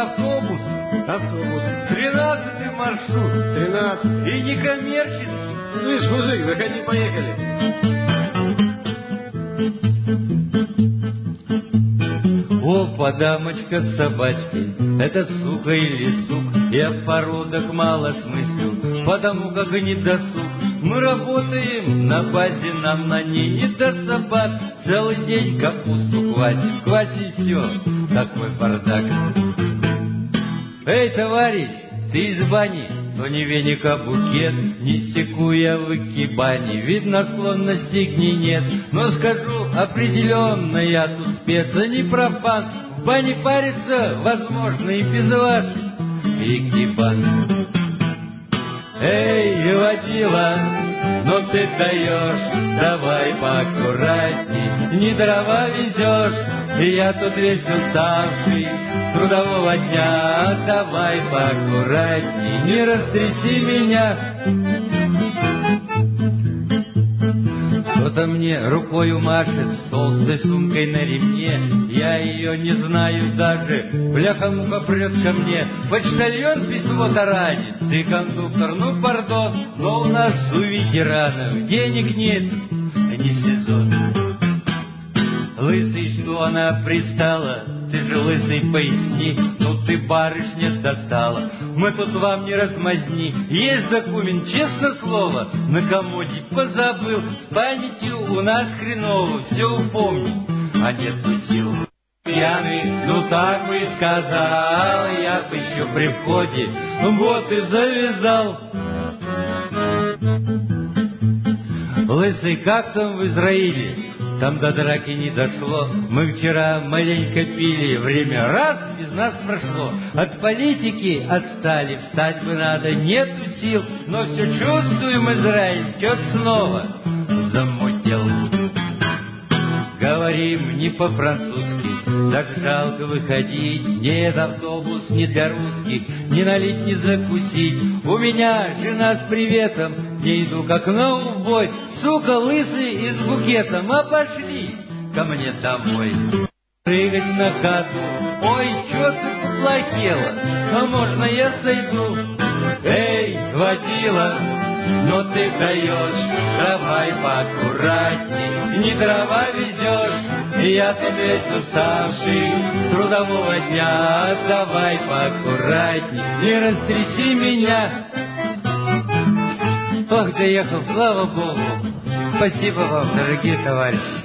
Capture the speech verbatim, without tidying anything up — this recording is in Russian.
автобус. Автобус. Тринадцатый маршрут. Тринадцать. И некоммерческий. Слышь, мужик, заходи, поехали. Опа, дамочка с собачкой, это сука или сук? Я в породах мало смыслю, потому как и не досуг. Мы работаем на базе, нам на ней не до собак. Целый день капусту хватит, хватит все, такой бардак. Эй, товарищ, ты из бани? То не веник, а букет, не стеку я в икебане. Видно, склонности к ней нет, но скажу определенно, я тут спец, а не профан. В бане париться возможно и без ваших икебан. Эй, водила, но ты даешь, давай поаккуратней, не дрова везешь, и я тут весь уставший трудового дня. Давай поаккуратней, не растряси меня. Кто-то мне рукою машет с толстой сумкой на ремне. Я ее не знаю даже, бляха-муха прет ко мне. Почтальон письмо таранит, ты кондуктор, ну пардон, но у нас у ветеранов денег нет, не сезон. Лысый, что она пристала, ты же лысый поясни, ну ты, барышня, достала, мы тут вам не размазни. Есть документ, честно слово, на комоде позабыл, с памятью у нас хреново, все упомни, а нету сил. Пьяный, ну так бы и сказал, я бы еще при входе вот и завязал. Лысый, как там в Израиле? Там до драки не дошло. Мы вчера маленько пили, время раз без нас прошло. От политики отстали, встать бы надо, нету сил, но все чувствуем, Израиль, чё снова замутил. Говорим не по-французски, так жалко выходить. Нет, автобус не для русских, не налить, не закусить. У меня жена с приветом, не иду как на убой. Сука, лысый и с букетом, а пошли ко мне домой. Прыгать на хату, ой, чё ты поплохела, а можно я сойду? Эй, водила, но ты даешь, давай поаккуратней, не дрова везешь, я тут весь уставший трудового дня. Давай поаккуратней, не растряси меня. Ох, доехал, слава Богу. Спасибо вам, дорогие товарищи.